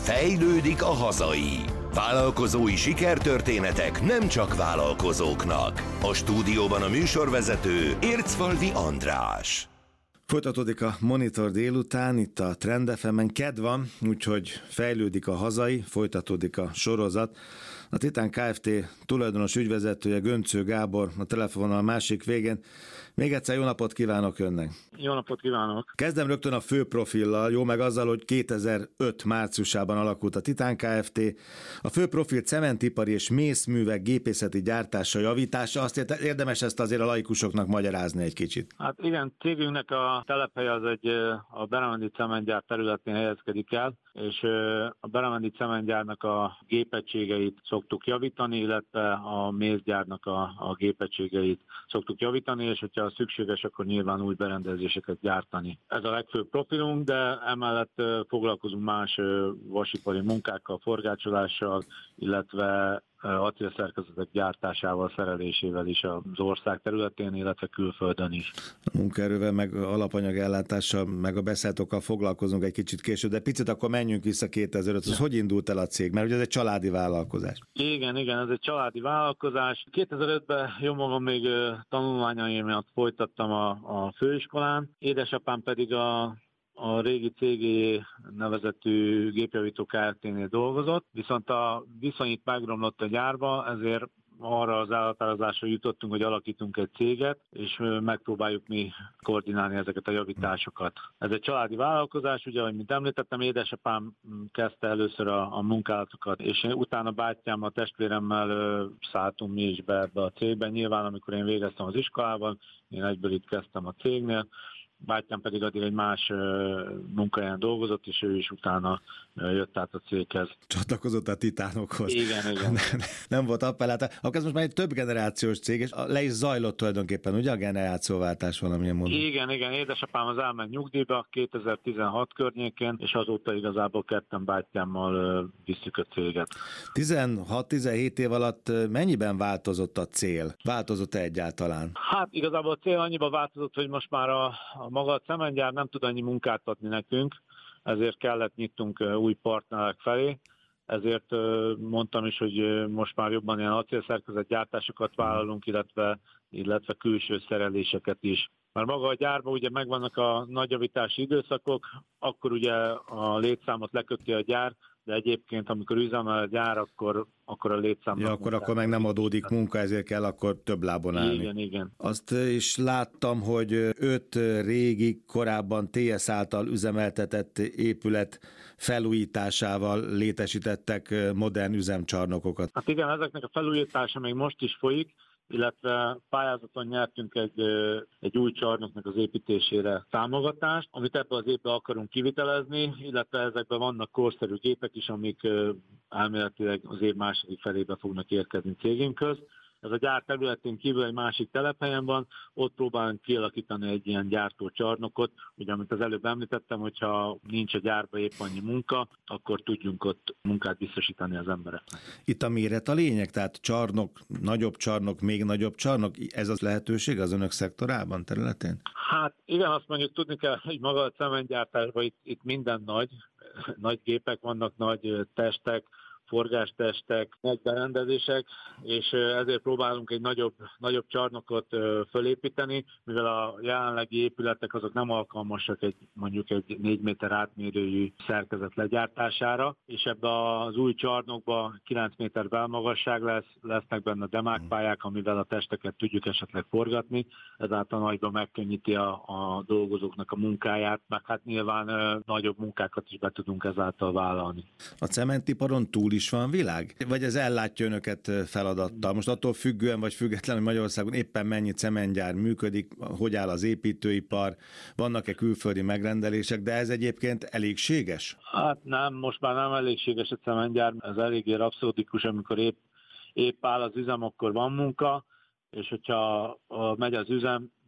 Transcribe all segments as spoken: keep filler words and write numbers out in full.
Fejlődik a hazai. Vállalkozói sikertörténetek nem csak vállalkozóknak. A stúdióban a műsorvezető Ércfalvi András. Folytatódik a Monitor délután, itt a Trend ef emen, kedd van, úgyhogy fejlődik a hazai, folytatódik a sorozat. A Titán Kft. Tulajdonos ügyvezetője Göncő Gábor a telefononal másik végén. Még egyszer jó napot kívánok önnek! Jó napot kívánok! Kezdem rögtön a főprofillal, jó meg azzal, hogy kétezer-öt márciusában alakult a Titán Kft. A főprofil cementipari és mészművek gépészeti gyártása, javítása, azt érdemes ezt azért a laikusoknak magyarázni egy kicsit. Hát igen, cégünknek a telephelye az egy a Beremendi cementgyár területén helyezkedik el, és a Beremendi cementgyárnak a gépegységeit szoktuk javítani, illetve a mészgyárnak a, a gépegységeit szoktuk javítani, és hogyha szükséges, akkor nyilván új berendezéseket gyártani. Ez a legfőbb profilunk, de emellett foglalkozunk más vasipari munkákkal, forgácsolással, illetve acélszerkezetek gyártásával, szerelésével is az ország területén, illetve külföldön is. A munkaerővel, meg alapanyagellátással, meg a beszállítókkal foglalkozunk egy kicsit később, de picit akkor menjünk vissza kétezer-öt. Hogy indult el a cég? Mert ugye ez egy családi vállalkozás. Igen, igen, ez egy családi vállalkozás. kétezer-ötben jó magam még tanulmányaimat folytattam a, a főiskolán, édesapám pedig a a régi cégé nevezetű gépjavító Kft-nél dolgozott, viszont a viszonyit megromlott a gyárba, ezért arra az elhatározásra jutottunk, hogy alakítunk egy céget, és megpróbáljuk mi koordinálni ezeket a javításokat. Ez egy családi vállalkozás, ugye, ahogy mint említettem, édesapám kezdte először a, a munkálatokat, és utána bátyámmal, testvéremmel szálltunk mi is be ebbe a cégbe. Nyilván, amikor én végeztem az iskolában, én egyből itt kezdtem a cégnél, bátyám pedig addig egy más munkahelyen dolgozott, és ő is utána jött át a céghez. Csatlakozott a titánokhoz. Igen, igen. Nem, nem volt appelláta. Akkor ez most már egy több generációs cég, és le is zajlott tulajdonképpen, ugye a generációváltás valamilyen módon? Igen, igen. Édesapám az elment nyugdíjba kétezer-tizenhat környékén, és azóta igazából ketten bátyámmal visszük a céget. tizenhat-tizenhét év alatt mennyiben változott a cél? Változott-e egyáltalán? Hát igazából a cél annyiban változott, hogy most már a, a maga a cementgyár nem tud annyi munkát adni nekünk, ezért kellett nyitnunk új partnerek felé, ezért mondtam is, hogy most már jobban ilyen acélszerkezet gyártásokat vállalunk, illetve, illetve külső szereléseket is. Mert maga a gyárban ugye megvannak a nagyjavítási időszakok, akkor ugye a létszámot leköti a gyár, de egyébként, amikor üzemel a gyár, akkor, akkor a létszámnak... Ja, akkor, akkor meg nem adódik munka, ezért kell akkor több lábon állni. Igen, igen. Azt is láttam, hogy öt régi, korábban té es által üzemeltetett épület felújításával létesítettek modern üzemcsarnokokat. Hát igen, ezeknek a felújítása még most is folyik, illetve pályázaton nyertünk egy, egy új csarnoknak az építésére támogatást, amit ebben az évben akarunk kivitelezni, illetve ezekben vannak korszerű gépek is, amik elméletileg az év második felébe fognak érkezni cégünkhöz. Ez a gyár területén kívül egy másik telephelyen van, ott próbálunk kialakítani egy ilyen gyártócsarnokot, ugye amit az előbb említettem, hogyha nincs a gyárban épp annyi munka, akkor tudjunk ott munkát biztosítani az embereknek. Itt a méret a lényeg, tehát csarnok, nagyobb csarnok, még nagyobb csarnok, ez az lehetőség az önök szektorában, területén? Hát igen, azt mondjuk tudni kell, hogy maga a cementgyártásban itt, itt minden nagy, nagy gépek vannak, nagy testek, forgástestek, nagy berendezések, és ezért próbálunk egy nagyobb, nagyobb csarnokot fölépíteni, mivel a jelenlegi épületek azok nem alkalmasak egy mondjuk egy négy méter átmérőjű szerkezet legyártására, és ebbe az új csarnokba kilenc méter belmagasság lesz, lesznek benne demákpályák, amivel a testeket tudjuk esetleg forgatni, ezáltal nagyban megkönnyíti a, a dolgozóknak a munkáját, meg hát nyilván nagyobb munkákat is be tudunk ezáltal vállalni. A cementiparon túl is van világ? Vagy ez ellátja önöket feladattal? Most attól függően vagy függetlenül, hogy Magyarországon éppen mennyi cementgyár működik, hogy áll az építőipar, vannak-e külföldi megrendelések, de ez egyébként elégséges? Hát nem, most már nem elégséges a cementgyár, ez eléggé rapszódikus, amikor épp, épp áll az üzem, akkor van munka, és hogyha megy az üzem,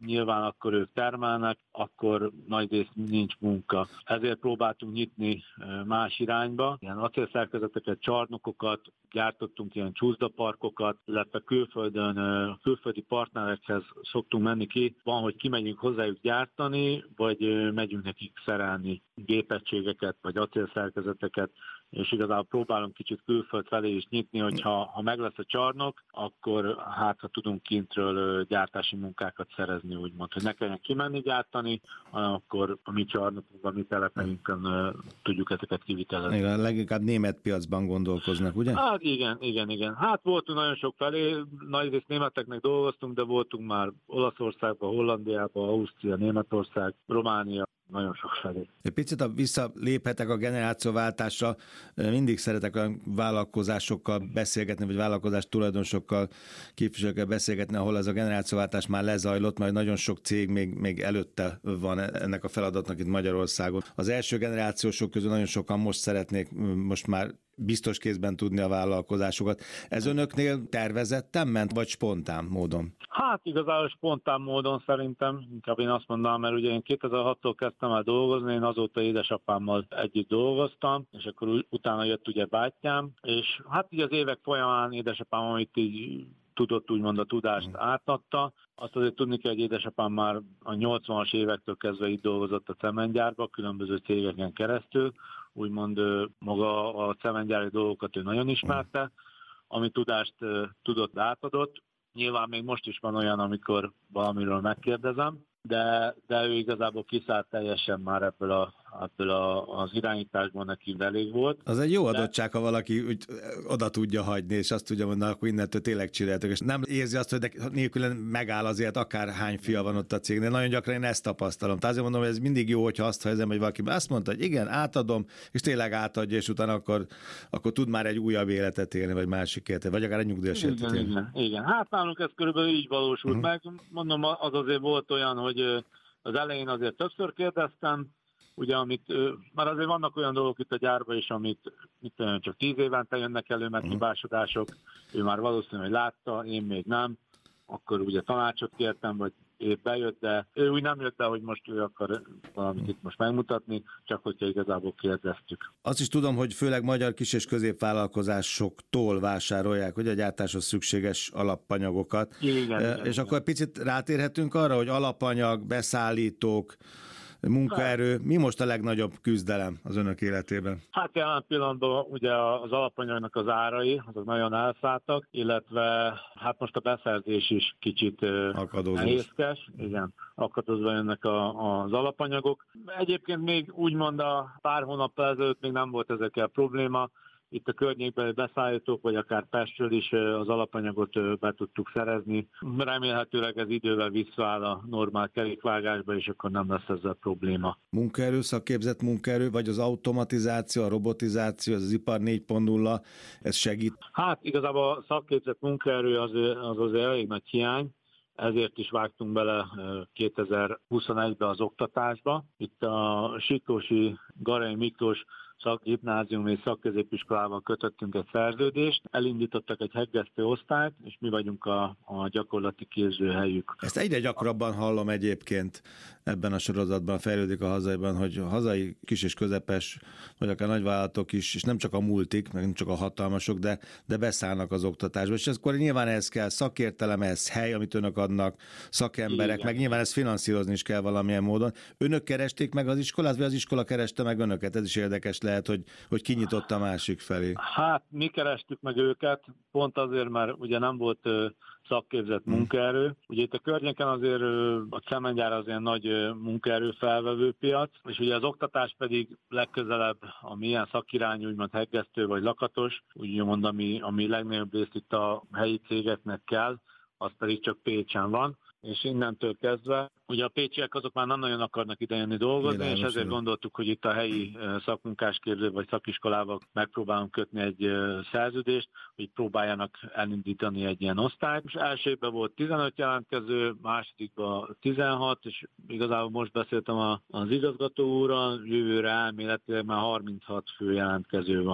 nyilván akkor ők termelnek, akkor nagyrészt nincs munka. Ezért próbáltunk nyitni más irányba, ilyen acélszerkezeteket, csarnokokat, gyártottunk ilyen csúszdaparkokat, illetve külföldön, külföldi partnerekhez szoktunk menni ki. Van, hogy kimegyünk hozzájuk gyártani, vagy megyünk nekik szerelni gépegységeket, vagy acélszerkezeteket, és igazából próbálunk kicsit külföld felé is nyitni, hogyha ha meg lesz a csarnok, akkor hát ha tudunk kintről gyártási munkákat szerezni, úgymond, hogy ne kelljen kimenni gyártani, hanem akkor a mi csarnokunkban, mi telepeinkön tudjuk ezeket kivitelezni. Igen, leginkább német piacban gondolkoznak, ugye? Hát igen, igen, igen. Hát voltunk nagyon sok felé, nagyrészt németeknek dolgoztunk, de voltunk már Olaszországban, Hollandiában, Ausztria, Németország, Románia, nagyon sok felé. Egy picit a visszaléphetek a generációváltásra, mindig szeretek olyan vállalkozásokkal beszélgetni, vagy vállalkozás tulajdonosokkal, képviselőkkel beszélgetni, ahol ez a generációváltás már lezajlott, majd nagyon sok cég még, még előtte van ennek a feladatnak itt Magyarországon. Az első generációsok közül nagyon sokan most szeretnék most már biztos kézben tudni a vállalkozásokat. Ez önöknél tervezetten ment, vagy spontán módon? Hát igazából spontán módon szerintem, inkább én azt mondanám, mert ugye én kétezer-hattól kezdtem el dolgozni, én azóta édesapámmal együtt dolgoztam, és akkor utána jött ugye bátyám, és hát így az évek folyamán édesapám, amit így tudott, úgymond a tudást átadta. Azt azért tudni kell, hogy édesapám már a nyolcvanas évektől kezdve itt dolgozott a cementgyárban, különböző cégeken keresztül, úgymond maga a cementgyári dolgokat ő nagyon ismerte, ami tudást tudott, átadott. Nyilván még most is van olyan, amikor valamiről megkérdezem, de, de ő igazából kiszállt teljesen már ebből, a, ebből a, az irányításból, neki elég volt. Az egy jó adottság, de... ha valaki úgy oda tudja hagyni, és azt tudja mondani, akkor innentől tényleg csináltok, és nem érzi azt, hogy nélkül megáll azért, akár hány fia van ott a cégnél. Nagyon gyakran én ezt tapasztalom. Tehát azért mondom, hogy ez mindig jó, hogyha azt helyezem, hogy valaki azt mondta, hogy igen, átadom, és tényleg átadja, és utána akkor, akkor tud már egy újabb életet élni, vagy másik életet, vagy akár egy nyugdíjas életet élni. Igen, igen. Hát nálunk ez körülbelül így valósult uh-huh. meg. Mondom, az azért volt olyan, hogy az elején azért többször kérdeztem, ugye, amit, már azért vannak olyan dolgok itt a gyárban is, amit mit tudom, csak tíz évente jönnek elő meghibásodások, ő már valószínűleg látta, én még nem, akkor ugye tanácsot kértem, vagy épp bejött, de ő úgy nem jött be, hogy most ő akar valamit itt most megmutatni, csak hogyha igazából kérdeztük. Azt is tudom, hogy főleg magyar kis- és középvállalkozásoktól vásárolják, hogy a gyártáshoz szükséges alapanyagokat. Igen, e, igen, és igen. akkor picit rátérhetünk arra, hogy alapanyag, beszállítók, munkaerő, mi most a legnagyobb küzdelem az önök életében? Hát jelen pillanatban ugye az alapanyagnak az árai, azok nagyon elszálltak, illetve hát most a beszerzés is kicsit nehézkes, igen, akadozva jönnek a, az alapanyagok. Egyébként még úgymond a pár hónappal ezelőtt még nem volt ezekkel probléma, itt a környékbeli beszállítók, vagy akár Pestről is az alapanyagot be tudtuk szerezni. Remélhetőleg ez idővel visszaáll a normál kerékvágásba, és akkor nem lesz ezzel probléma. Munkaerő, szakképzett munkaerő, vagy az automatizáció, a robotizáció, az, az ipar négy pont nulla, ez segít? Hát igazából a szakképzett munkaerő az, az azért elég nagy hiány. Ezért is vágtunk bele kétezer-huszonegyben az oktatásba. Itt a Siklósi Garai Miklós szakgimnázium és szakközépiskolával kötöttünk egy szerződést, elindítottak egy hegesztő osztályt, és mi vagyunk a, a gyakorlati képzőhelyük. Ezt egyre gyakrabban hallom egyébként ebben a sorozatban, Fejlődik a hazaiban, hogy a hazai kis és közepes, vagy akár nagyvállalatok is, és nem csak a multik, meg nem csak a hatalmasok, de, de beszállnak az oktatásba. És akkor nyilván ehhez kell szakértelem, ehhez hely, amit önök adnak, szakemberek, igen, meg nyilván ezt finanszírozni is kell valamilyen módon. Önök keresték meg az iskolát, vagy az iskola kereste meg önöket? Ez is érdekes lehet, hogy, hogy kinyitott a másik felé. Hát mi kerestük meg őket, pont azért, mert ugye nem volt szakképzett munkaerő. Ugye itt a környéken azért a cementgyár az ilyen nagy munkaerő felvevő piac, és ugye az oktatás pedig legközelebb, ami ilyen szakirányú, úgymond hegesztő vagy lakatos, úgymond, ami, ami legnagyobb részt itt a helyi cégeknek kell, az pedig csak Pécsen van, és innentől kezdve, ugye a pécsiek azok már nem nagyon akarnak idejönni dolgozni, Világos, és ezért gondoltuk, hogy itt a helyi szakmunkásképző vagy szakiskolával megpróbálunk kötni egy szerződést, hogy próbáljanak elindítani egy ilyen osztályt. És elsőben volt tizenöt jelentkező, másodikban tizenhat, és igazából most beszéltem az igazgató úrral, jövőre elméletileg már harminchat fő jelentkező van.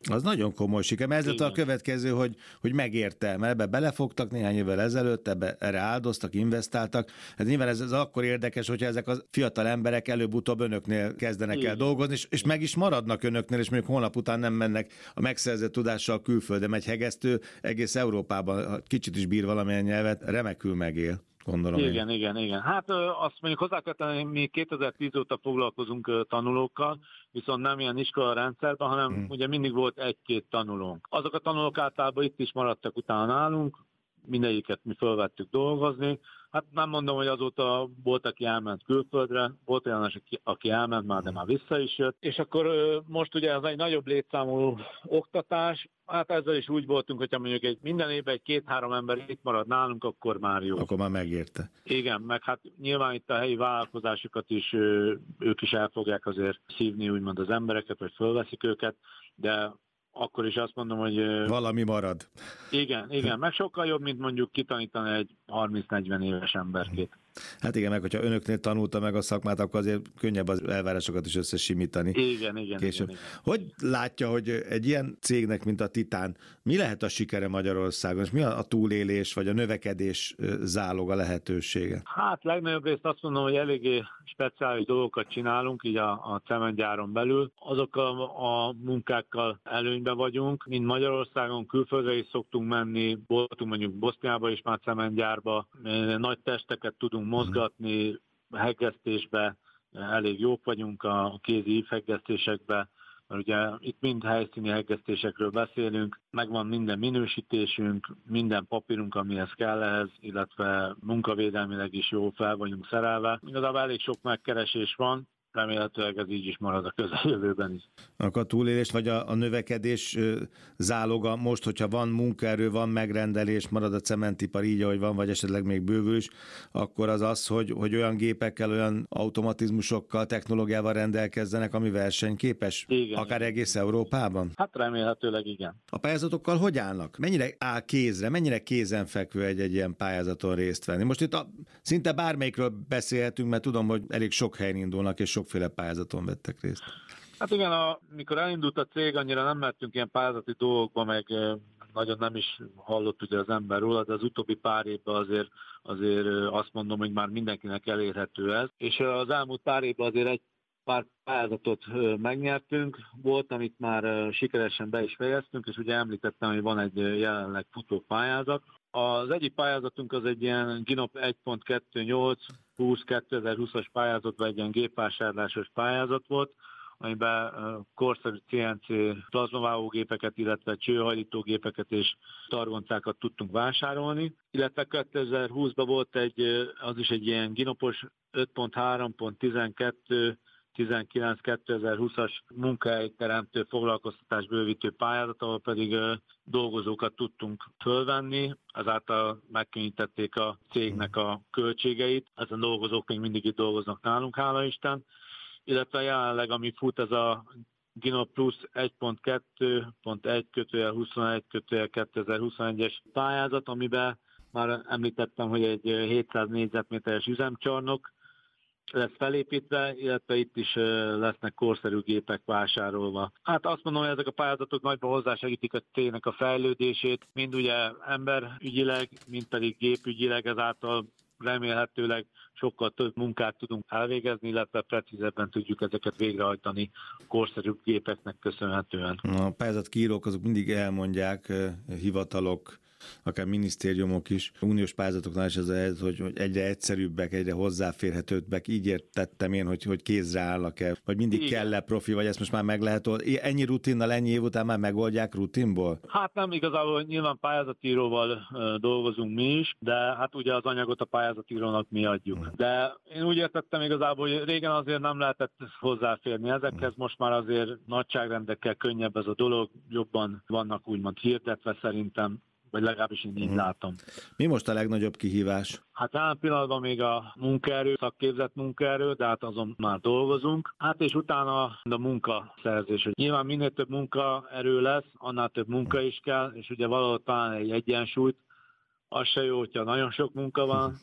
Az nagyon komoly siker, mert ez lett a Igen. következő, hogy, hogy megérte, mert ebbe belefogtak néhány évvel ezelőtt, ebbe, erre áldoztak, investáltak. Hát nyilván ez, ez akkor érdekes, hogyha ezek a fiatal emberek előbb-utóbb önöknél kezdenek Igen. el dolgozni, és, és meg is maradnak önöknél, és mondjuk holnap után nem mennek a megszerzett tudással külföldre, megy hegesztő, egész Európában, ha kicsit is bír valamilyen nyelvet, remekül megél. Gondolom Igen, én. igen, igen. Hát ö, azt mondjuk hozzá kell tenni, mi kétezer-tíz óta foglalkozunk ö, tanulókkal, viszont nem ilyen iskola rendszerben, hanem hmm. ugye mindig volt egy-két tanulónk. Azok a tanulók általában itt is maradtak utána nálunk, mindegyiket mi fölvettük dolgozni. Hát nem mondom, hogy azóta volt, aki elment külföldre, volt olyan, aki, aki elment már, de már vissza is jött. És akkor ö, most ugye ez egy nagyobb létszámú oktatás, hát ezzel is úgy voltunk, hogyha mondjuk egy, minden évben egy két-három ember itt marad nálunk, akkor már jó. Akkor már megérte. Igen, meg hát nyilván itt a helyi vállalkozásokat is, ö, ők is el fogják azért szívni úgymond az embereket, vagy fölveszik őket, de akkor is azt mondom, hogy... Valami marad. Igen, igen, meg sokkal jobb, mint mondjuk kitanítani egy harminc-negyven éves emberkét. Hát igen, meg hogyha önöknél tanulta meg a szakmát, akkor azért könnyebb az elvárásokat is összesimítani. Igen, igen, később. igen, igen. Hogy látja, hogy egy ilyen cégnek, mint a Titán, mi lehet a sikere Magyarországon, és mi a túlélés, vagy a növekedés záloga lehetősége? Hát legnagyobb részt azt mondom, hogy eléggé speciális dolgokat csinálunk, így a, a cementgyáron belül. Azokkal a munkákkal előnyben vagyunk, mint Magyarországon, külföldre is szoktunk menni, voltunk mondjuk Boszniába is már cementgyárba, nagy testeket tudunk mozgatni, hegesztésbe elég jók vagyunk, a kézi ívhegesztésekbe, mert ugye itt mind helyszíni hegesztésekről beszélünk, megvan minden minősítésünk, minden papírunk, amihez kell ehhez, illetve munkavédelmileg is jól fel vagyunk szerelve. Igazából elég sok megkeresés van, remélhetőleg ez így is marad a közeljövőben is. Akkor a túlélés vagy a, a növekedés záloga most, hogyha van munkaerő, van megrendelés, marad a cementipar így, ahogy van, vagy esetleg még bővül is, akkor az az, hogy, hogy olyan gépekkel, olyan automatizmusokkal, technológiával rendelkezzenek, ami versenyképes, igen, akár igen. egész Európában? Hát remélhetőleg igen. A pályázatokkal hogy állnak? Mennyire áll kézre, mennyire kézenfekvő egy-egy ilyen pályázaton részt venni? Most itt a, szinte bármelyikről beszélhetünk, mert tudom, hogy elég sok helyen indulnak, és sokféle pályázaton vettek részt. Hát igen, amikor elindult a cég, annyira nem mertünk ilyen pályázati dolgokba, meg nagyon nem is hallott ugye az ember róla, de az utóbbi pár évben azért, azért azt mondom, hogy már mindenkinek elérhető ez. És az elmúlt pár évben azért egy pár pályázatot megnyertünk, volt, amit már sikeresen be is fejeztünk, és ugye említettem, hogy van egy jelenleg futó pályázat. Az egyik pályázatunk az egy ilyen GINOP egy pont kettőnyolc húsz kétezer-húszas pályázat, vagy egy ilyen gépvásárlásos pályázat volt, amiben korszerű cé en cé plazmavágógépeket, illetve csőhajlítógépeket és targoncákat tudtunk vásárolni. Illetve kétezer-húszban volt egy, az is egy ilyen ginopos öt pont három pont tizenkettő tizenkilenc kétezer-húszas munkahelyteremtő foglalkoztatás bővítő pályázat, ahol pedig dolgozókat tudtunk fölvenni, ezáltal megkönnyítették a cégnek a költségeit. Ezen dolgozók még mindig itt dolgoznak nálunk, hála Isten. Illetve jelenleg, ami fut, ez a GINOP Plus egy pont kettő pont egy huszonegy kétezer-huszonegyes pályázat, amiben már említettem, hogy egy hétszáz négyzetméteres üzemcsarnok lesz felépítve, illetve itt is lesznek korszerű gépek vásárolva. Hát azt mondom, hogy ezek a pályázatok nagyban hozzásegítik a cégnek a fejlődését, mind ugye emberügyileg, mind pedig gépügyileg, ezáltal remélhetőleg sokkal több munkát tudunk elvégezni, illetve precízebben tudjuk ezeket végrehajtani korszerűbb gépeknek köszönhetően. A pályázatkírók azok mindig elmondják, hivatalok, akár minisztériumok is, uniós pályázatoknál is ez a helyzet, hogy, hogy egyre egyszerűbbek, egyre hozzáférhetőbbek. Így értettem én, hogy, hogy kézre állnak-e, vagy mindig igen. kell-e profi, vagy ezt most már meg lehet oldani. Ennyi rutinnal, ennyi év után már megoldják rutinból? Hát nem igazából, nyilván pályázatíróval uh, dolgozunk mi is, de hát ugye az anyagot a pályázatírónak mi adjuk. Hmm. De én úgy értettem igazából, hogy régen azért nem lehetett hozzáférni ezekhez, hmm. most már azért nagyságrendekkel könnyebb ez a dolog, jobban vannak úgymond hirdetve szerintem, vagy legalábbis én így hmm. látom. Mi most a legnagyobb kihívás? Hát jelen pillanatban még a munkaerő, szakképzett munkaerő, de hát azon már dolgozunk. Hát és utána a munkaszerzés. Nyilván minél több munkaerő lesz, annál több munka is kell, és ugye valahol talán egy egyensúlyt. Az se jó, hogyha nagyon sok munka van,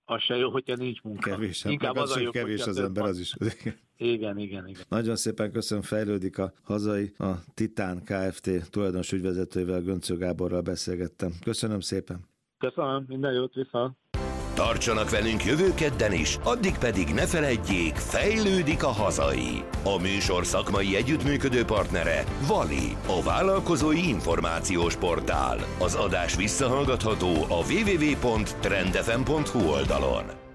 az se jó, hogyha nincs munka. Kevés, Inkább az, az a hogy jó, kevés az ember, az is. Igen, igen, igen. Nagyon szépen köszönöm, fejlődik a hazai, a Titán Kft. Tulajdonos ügyvezetővel, Göncő Gáborral beszélgettem. Köszönöm szépen. Köszönöm, minden jót, vissza. Tartsanak velünk jövő kedden is, addig pedig ne feledjék, fejlődik a hazai. A műsor szakmai együttműködő partnere Vali, a vállalkozói információs portál. Az adás visszahallgatható a double-u double-u double-u pont trend f m pont h u oldalon.